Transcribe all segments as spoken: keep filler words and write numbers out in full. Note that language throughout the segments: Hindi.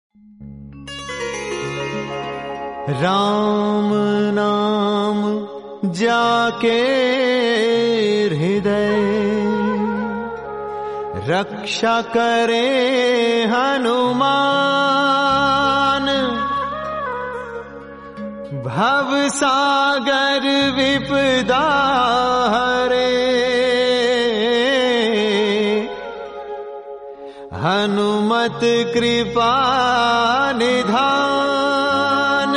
राम नाम जाके हृदय रक्षा करे हनुमान। भव सागर विपदा हरे हनुमत कृपा निधान।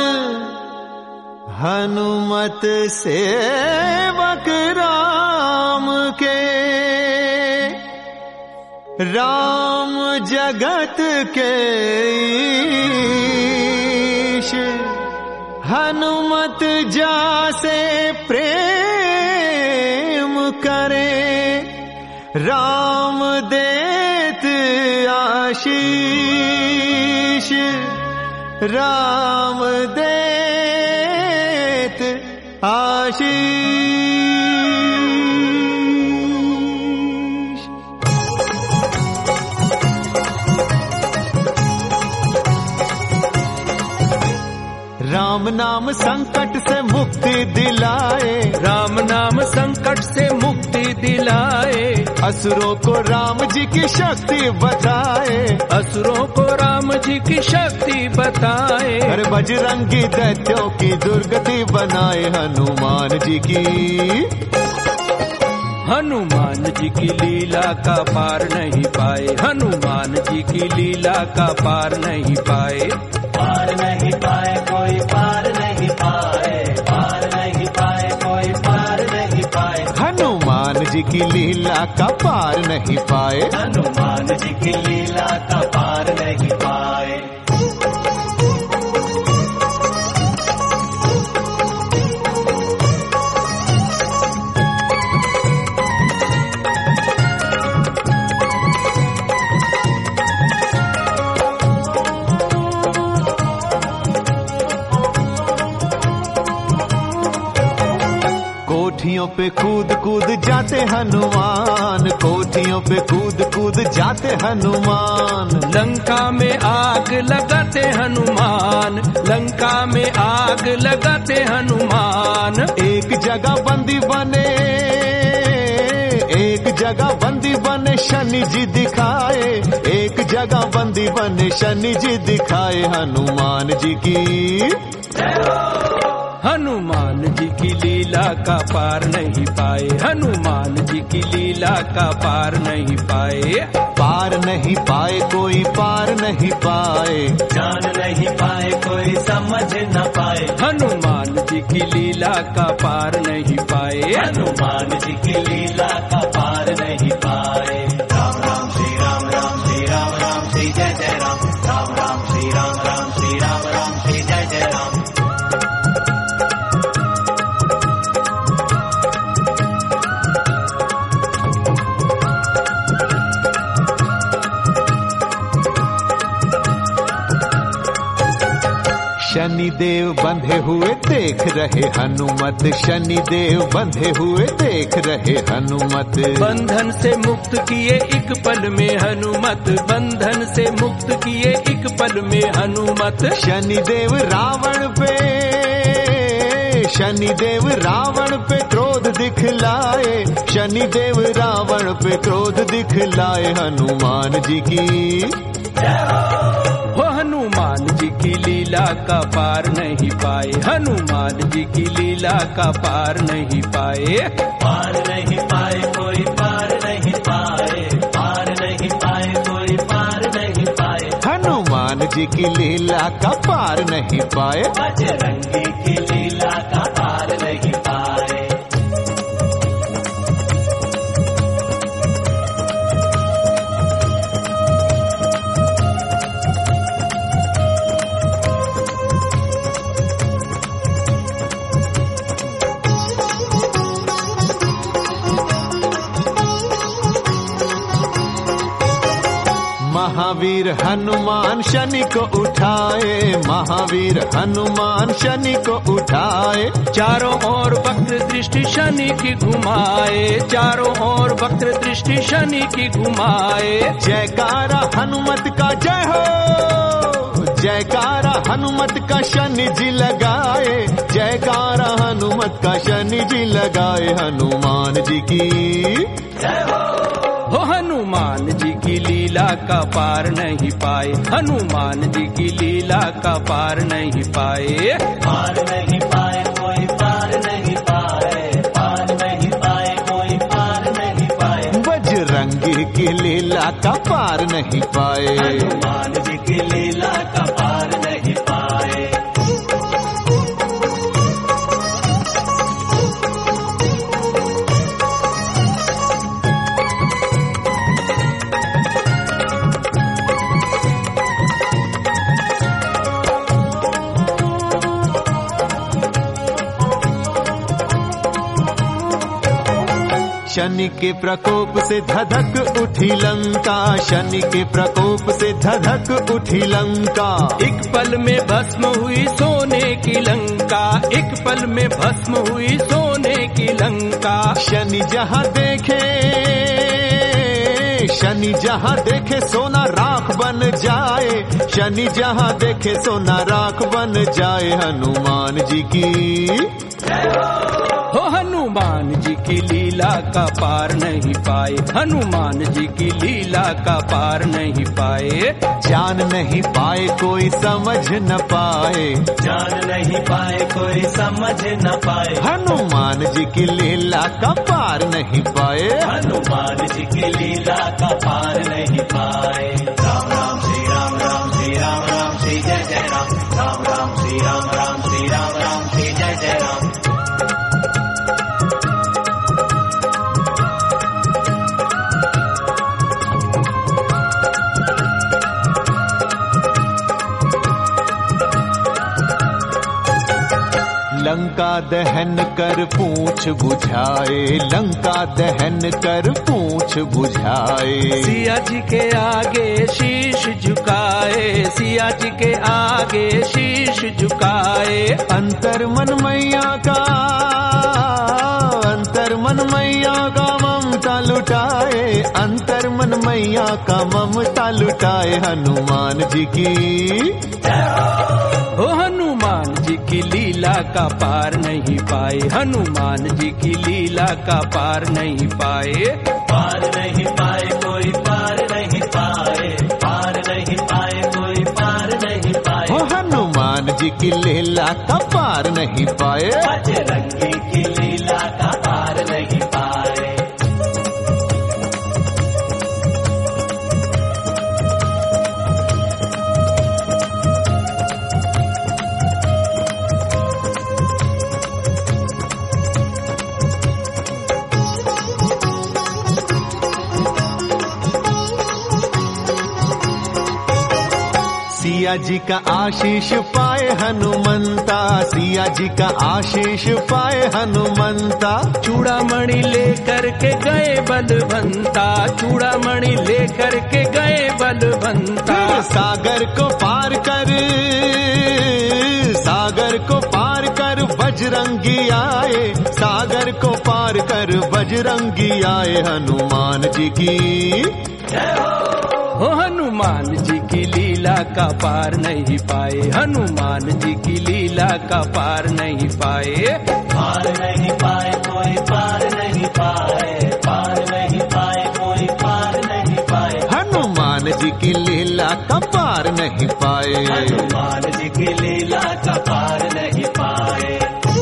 हनुमत सेवक राम के राम जगत के ईश। हनुमत जासे प्रेम करे राम देत आशीष। राम देत आशीष। राम नाम संकट से मुक्ति दिलाए। राम नाम संकट से मुक्ति दिलाए। असुरों को राम जी की शक्ति बताए। असुरों को राम जी की शक्ति बताए। अरे बजरंगी दैत्यों की दुर्गति बनाए हनुमान जी की। हनुमान जी की लीला का पार नहीं पाए। हनुमान जी की लीला का पार नहीं पाए। पार नहीं पाए कोई पार नहीं पाए। पार नहीं पाए कोई पार नहीं पाए। हनुमान जी की लीला का पार नहीं पाए। हनुमान जी की लीला का पार नहीं पाए। कोठियों पे कूद कूद जाते हनुमान। कोठियों पे कूद कूद जाते हनुमान। लंका में आग लगाते हनुमान। लंका में आग लगाते हनुमान। एक जगह बंदी बने एक जगह बंदी बने शनि जी दिखाए। एक जगह बंदी बने शनि जी दिखाए हनुमान जी की। हनुमान जी की लीला का पार नहीं पाए। हनुमान जी की लीला का पार नहीं पाए। पार नहीं पाए कोई पार नहीं पाए। जान नहीं पाए कोई समझ न पाए। हनुमान जी की लीला का पार नहीं पाए। हनुमान जी की लीला का पार नहीं पाए। राम राम श्री राम राम श्री राम राम श्री जय जय राम। राम राम श्री राम राम श्री राम राम श्री जय जय राम। शनिदेव बंधे हुए देख रहे हनुमत। शनिदेव बंधे हुए देख रहे हनुमत। बंधन से मुक्त किए एक पल में हनुमत। बंधन से मुक्त किए एक पल में हनुमत। शनिदेव रावण पे शनिदेव रावण पे क्रोध दिखलाए। शनिदेव रावण पे क्रोध दिखलाए हनुमान जी की। वो हनुमान जी की लीला का पार नहीं पाए। हनुमान जी की लीला का पार नहीं पाए। पार नहीं पाए कोई पार नहीं पाए। पार नहीं पाए कोई पार नहीं पाए। हनुमान जी की लीला का पार नहीं पाए। बजरंगी की लीला का पार नहीं पाए। महावीर हनुमान शनि को उठाए। महावीर हनुमान शनि को उठाए। चारों ओर वक्र दृष्टि शनि की घुमाए। चारों ओर वक्र दृष्टि शनि की घुमाए। जयकारा हनुमत का जय हो। हनुमत का शनि जी लगाए, जयकारा हनुमत का शनि जी लगाए, हनुमान जी की जय हो। हो हनुमान जी की लीला का पार नहीं पाए, हनुमान जी की लीला का पार नहीं पाए। पार नहीं पाए कोई पार नहीं पाए, पार नहीं पाए कोई पार नहीं पाए, बजरंगी की लीला का पार नहीं पाए, हनुमान जी की लीला का पार नहीं पाए। शनि के प्रकोप से धधक उठी लंका, शनि के प्रकोप से धधक उठी लंका, एक पल में भस्म हुई सोने की लंका, एक पल में भस्म हुई सोने की लंका। शनि जहाँ देखे, शनि जहाँ देखे सोना राख बन जाए, शनि जहाँ देखे सोना राख बन जाए, हनुमान जी की हो हनुमान जी की लीला का पार नहीं पाए, हनुमान जी की लीला का पार नहीं पाए। जान नहीं पाए कोई समझ न पाए, जान नहीं पाए कोई समझ न पाए, हनुमान जी की लीला का पार नहीं पाए, हनुमान जी की लीला का पार नहीं पाए। राम राम श्री राम राम श्री राम राम श्री जय जय राम, राम राम श्री राम राम श्री राम राम श्री जय जय राम। लंका दहन कर पूछ बुझाए, लंका दहन कर पूछ बुझाए, सिया जी के आगे शीश झुकाए, सिया जी के आगे शीश झुकाए। अंतर मन मैया का, अंतर मन मैया का ममता लुटाए, अंतर मन मैया का ममता लुटाए, हनुमान जी की हो हनुमान जी की लीला का पार नहीं पाए, हनुमान जी की लीला का पार नहीं पाए। पार नहीं पाए कोई पार नहीं पाए, पार नहीं पाए कोई पार नहीं पाए, हो हनुमान जी की लीला का पार नहीं पाए, बजरंगी की लीला का पार नहीं पाए। सिया जी का आशीष पाए हनुमंता, सिया जी का आशीष पाए हनुमंता, चूड़ामणि लेकर के गए बलवंता, चूड़ामणि लेकर के गए बलवंता। सागर को पार कर, सागर को पार कर बजरंगी आए, सागर को पार कर बजरंगी आए, हनुमान जी की हो हनुमान जी की लीला का पार नहीं पाए, हनुमान जी की लीला का पार नहीं पाए। पार नहीं पाए कोई पार नहीं पाए, पार नहीं पाए कोई पार नहीं पाए, हनुमान जी की लीला का पार नहीं पाए, हनुमान जी की लीला का पार नहीं पाए।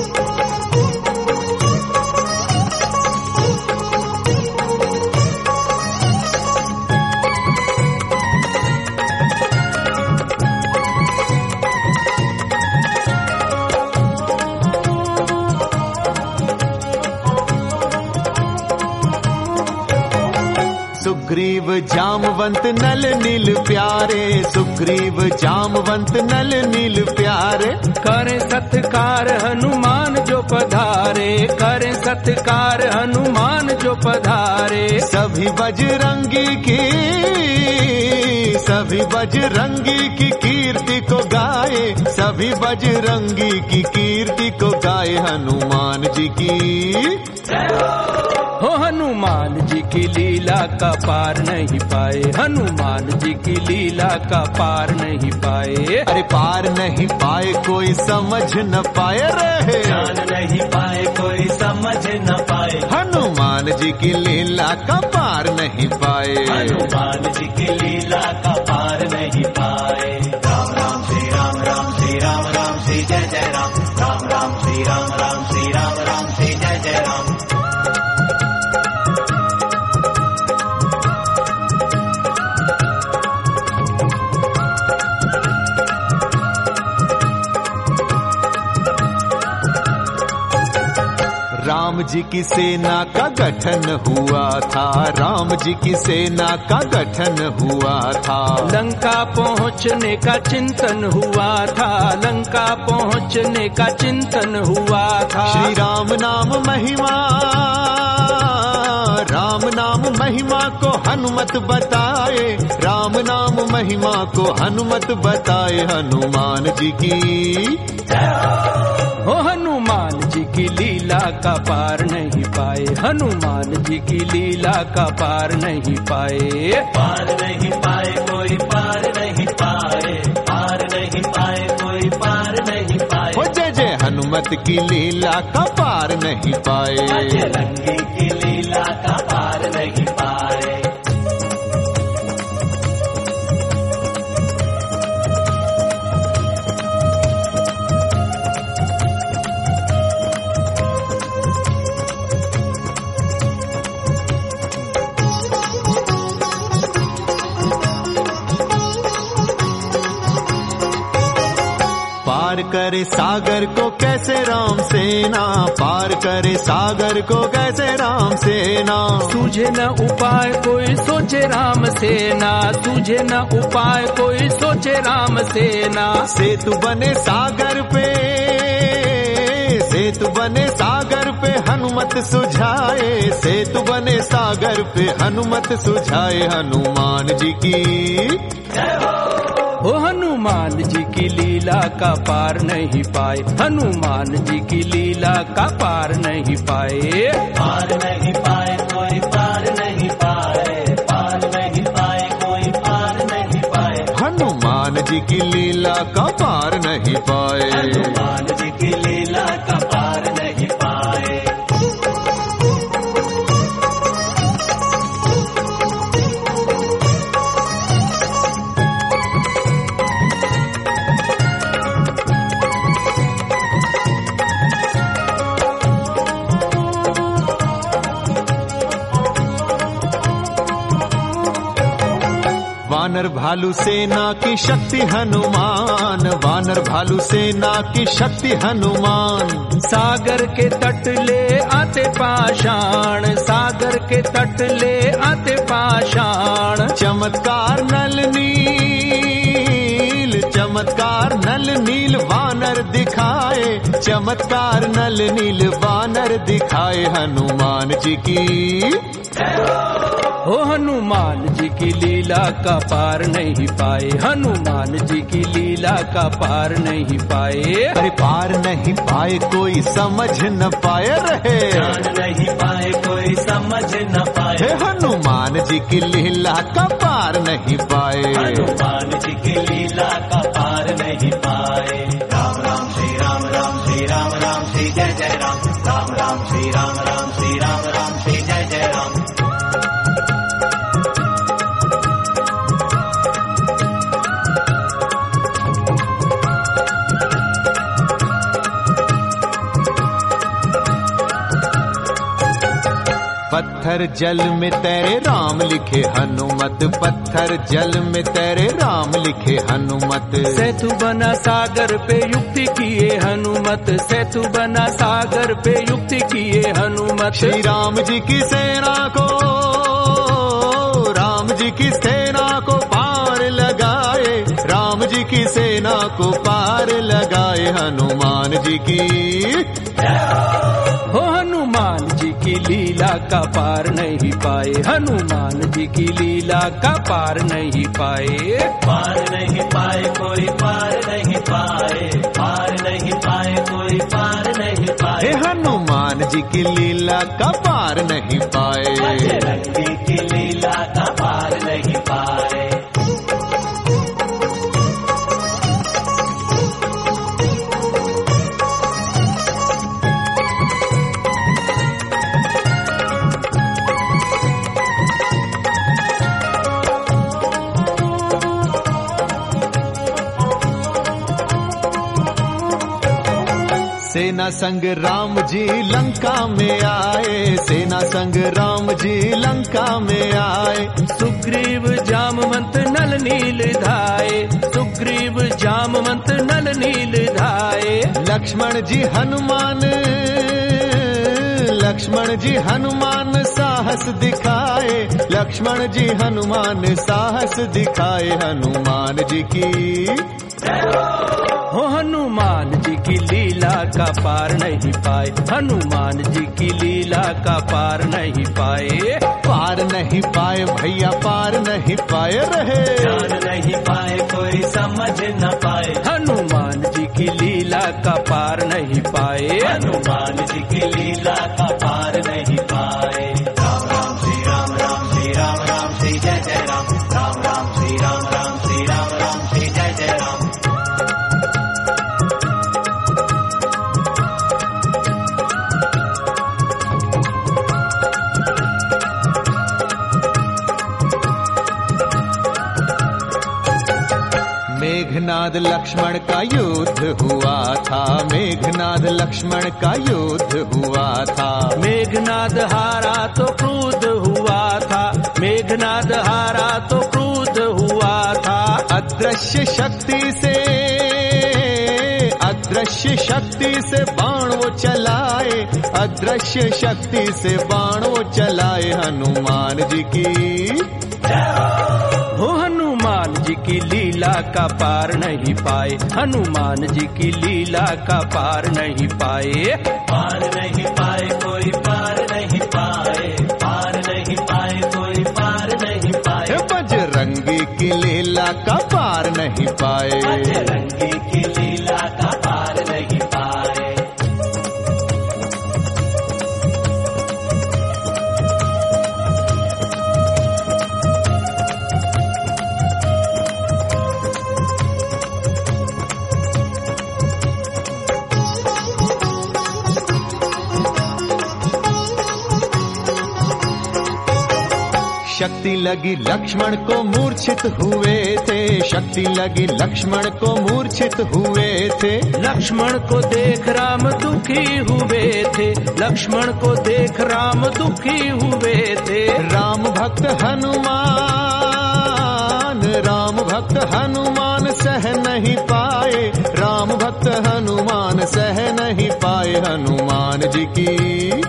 सुग्रीव जामवंत नल नील प्यारे, सुग्रीव जामवंत नल नील प्यारे, करें सत्कार हनुमान जो पधारे, करें सत्कार हनुमान जो पधारे। सभी बजरंगी की, सभी बजरंगी की कीर्ति को गाए, सभी बजरंगी की कीर्ति को गाए हनुमान जी की। हो हनुमान जी की लीला का पार नहीं पाए, हनुमान जी की लीला का पार नहीं पाए। अरे पार नहीं पाए कोई समझ न पाए रहे, जान नहीं पाए कोई समझ न पाए, हनुमान जी की लीला का पार नहीं पाए, हनुमान जी की लीला का पार नहीं पाए। राम राम श्री राम राम श्री राम राम श्री जय जय राम, राम राम श्री राम राम श्री राम राम श्री जय जय राम। राम जी की सेना का गठन हुआ था, राम जी की सेना का गठन हुआ था, लंका पहुँचने का चिंतन हुआ था, लंका पहुँचने का चिंतन हुआ था। श्री राम नाम महिमा, राम नाम महिमा को हनुमत बताए, राम नाम महिमा को हनुमत बताए हनुमान जी की। हो हनुमान जी की लीला का पार नहीं पाए, हनुमान जी की लीला का पार नहीं पाए। पार नहीं पाए कोई पार नहीं पाए, पार नहीं पाए कोई पार नहीं पाए। हो जय जय हनुमत की लीला का पार नहीं पाए, बजरंगी की लीला का पार नहीं पाए। पार करे सागर को कैसे राम सेना, पार करे सागर को कैसे राम सेना। सूझे न उपाय कोई सोचे राम सेना, सूझे न उपाय कोई सोचे राम सेना। सेतु बने सागर पे, सेतु बने सागर पे हनुमत सुझाए, सेतु बने सागर पे हनुमत सुझाए हनुमान जी की। हो हनुमान जी की लीला का पार नहीं पाए, हनुमान जी की लीला का पार नहीं पाए। पार नहीं पाए कोई पार नहीं पाए, पार नहीं पाए कोई पार नहीं पाए, हनुमान जी की लीला का पार नहीं पाए, हनुमान जी की लीला का पार नहीं पाए। वानर भालू सेना की शक्ति हनुमान, वानर भालू सेना की शक्ति हनुमान। सागर के तट ले आते पाषाण, सागर के तट ले आते पाषाण। चमत्कार नल नील, चमत्कार नल नील वानर दिखाए, चमत्कार नल नील वानर दिखाए हनुमान जी की। हो हनुमान जी की लीला का पार नहीं पाए, हनुमान जी की लीला का पार नहीं पाए। अरे पार नहीं पाए कोई समझ न पाए रहे, जान नहीं पाए कोई समझ न पाए, हनुमान जी की लीला का पार नहीं पाए, हनुमान जी की लीला का पार नहीं पाए। राम राम श्री राम राम श्री राम राम श्री जय जय राम, राम राम श्री राम राम श्री राम राम श्री जय जय राम। पत्थर जल में तैरे राम लिखे हनुमत, पत्थर जल में तैरे राम लिखे हनुमत। सेतु बना सागर पे युक्ति किए हनुमत, सेतु बना सागर पे युक्ति किए हनुमत। श्री राम जी की सेना को, राम जी की सेना को पार लगाए, राम जी की सेना को पार लगाए हनुमान जी की। हो हनुमान जी जी की लीला का पार नहीं पाए, हनुमान जी की लीला का पार नहीं पाए। पार नहीं पाए कोई पार नहीं पाए, पार नहीं पाए कोई पार नहीं पाए, हे हनुमान जी की लीला का पार नहीं पाए। बजरंगी की लीला का पार नहीं पाए। सेना संग राम जी लंका में आए, सेना संग राम जी लंका में आए। सुग्रीव जामवंत नल नील धाये, सुग्रीव जामवंत नल नील धाये। लक्ष्मण जी हनुमान, लक्ष्मण जी हनुमान साहस दिखाए, लक्ष्मण जी हनुमान साहस दिखाए। हनुमान जी की हो हनुमान जी की लीला का पार नहीं पाए, हनुमान जी की लीला का पार नहीं पाए। पार नहीं पाए भैया पार नहीं पाए रहे, जान नहीं पाए कोई समझ न पाए, हनुमान जी की लीला का पार नहीं पाए, हनुमान जी की लीला का पार नहीं पाए। राम राम श्री राम राम श्री राम राम श्री जय जय राम, राम राम श्री राम राम श्री राम राम श्री जय जय राम। मेघनाद लक्ष्मण का युद्ध हुआ था, मेघनाद लक्ष्मण का युद्ध हुआ था। मेघनाद हारा तो क्रुद्ध हुआ था, मेघनाद हारा तो क्रुद्ध हुआ था। अदृश्य शक्ति से, अदृश्य शक्ति से बाण वो चलाए, अदृश्य शक्ति से बाण वो चलाए। हनुमान जी की हो हनुमान जी की लीला का पार नहीं पाए, हनुमान जी की लीला का पार नहीं पाए। पार नहीं पाए कोई पार नहीं पाए, पार नहीं पाए कोई पार नहीं पाए, बजरंगी की लीला का पार नहीं पाए, बजरंगी की लीला का पार नहीं पाए। शक्ति लगी लक्ष्मण को मूर्छित हुए थे, शक्ति लगी लक्ष्मण को मूर्छित हुए थे। लक्ष्मण को देख राम दुखी हुए थे, लक्ष्मण को देख राम दुखी हुए थे। राम भक्त हनुमान, राम भक्त हनुमान सह नहीं पाए, राम भक्त हनुमान सह नहीं पाए। हनुमान जी की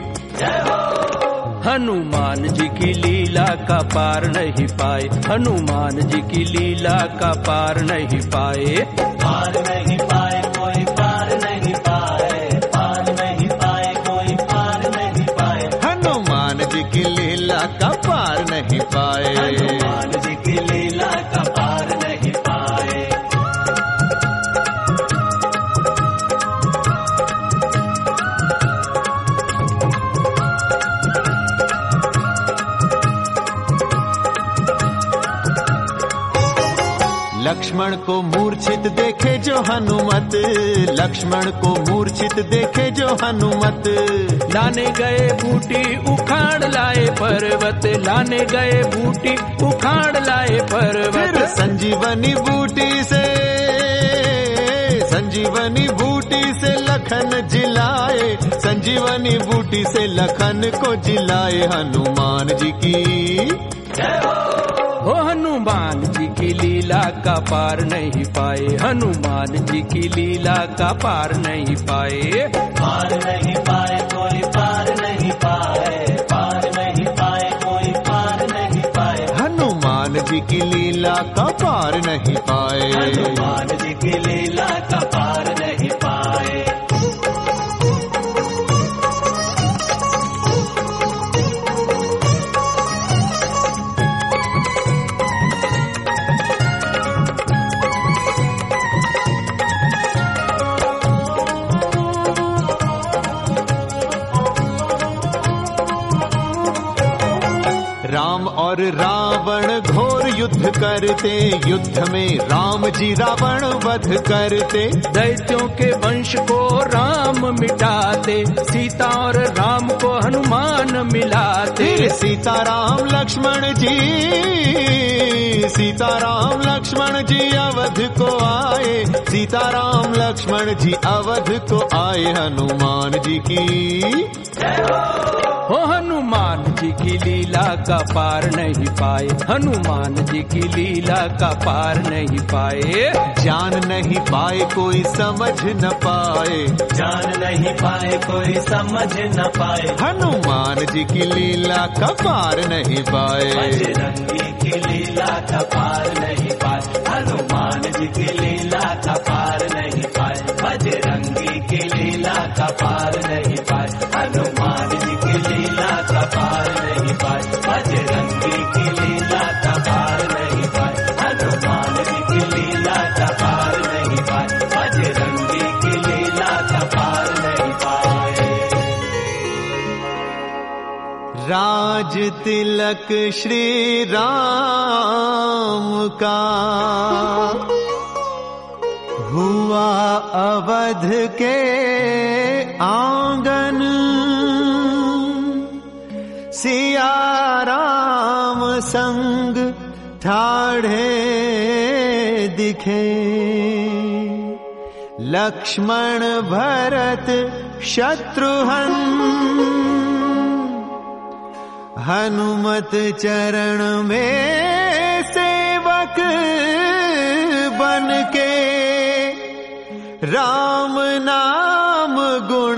हनुमान जी की लीला का पार नहीं पाए, हनुमान जी की लीला का पार नहीं पाए। पार नहीं पाए कोई पार नहीं पाए, पार नहीं पाए कोई पार नहीं पाए, हनुमान जी की लीला का पार नहीं पाए, हनुमान जी की लीला का पार नहीं पाए। लक्ष्मण को मूर्छित देखे जो हनुमत, लक्ष्मण को मूर्छित देखे जो हनुमत। लाने गए बूटी उखाड़ लाए पर्वत, लाने गए बूटी उखाड़ लाए पर्वत। फिर संजीवनी बूटी से, संजीवनी बूटी से लखन जिलाए, संजीवनी बूटी से लखन को जिलाए। हनुमान जी की हो हनुमान जी की लीला का पार नहीं पाए, हनुमान जी की लीला का पार नहीं पाए। पार नहीं पाए कोई पार नहीं पाए, पार नहीं पाए कोई पार नहीं पाए, हनुमान जी की लीला का पार नहीं पाए, हनुमान जी की लीला का पार नहीं पाए। और रावण घोर युद्ध करते, युद्ध में राम जी रावण वध करते। दैत्यों के वंश को राम मिटाते, सीता और राम को हनुमान मिलाते। फिर सीता राम लक्ष्मण जी, सीता राम लक्ष्मण जी अवध को आए, सीता राम लक्ष्मण जी अवध को आए। हनुमान जी की हो हनुमान जी की लीला का पार नहीं पाए, हनुमान जी की लीला का पार नहीं पाए। जान नहीं पाए कोई समझ न पाए, जान नहीं पाए कोई समझ न पाए। हनुमान जी की लीला का पार नहीं पाए। बजरंगी की लीला का पार नहीं पाए, हनुमान जी की लीला का पार नहीं पाए। बजरंगी की लीला का पार नहीं पाए, हनुमान जी की लीला का पार नहीं पाए। बजरंगी की लीला का पार नहीं पाए, हनुमान जी की लीला का पार नहीं पाए। बजरंगी की लीला का पार नहीं पाए। राज तिलक श्री राम का हुआ अवध के आंगन, सिया राम संग ठाढ़े दिखे। लक्ष्मण भरत शत्रुघ्न हनुमत चरण में सेवक बन के राम नाम गुण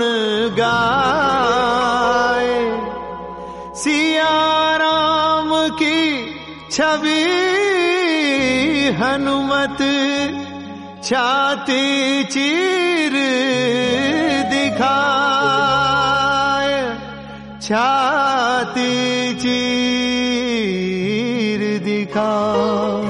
गाए। सिया राम की छवि हनुमत छाती चीर दिखाए, छाती चीर दिखाए।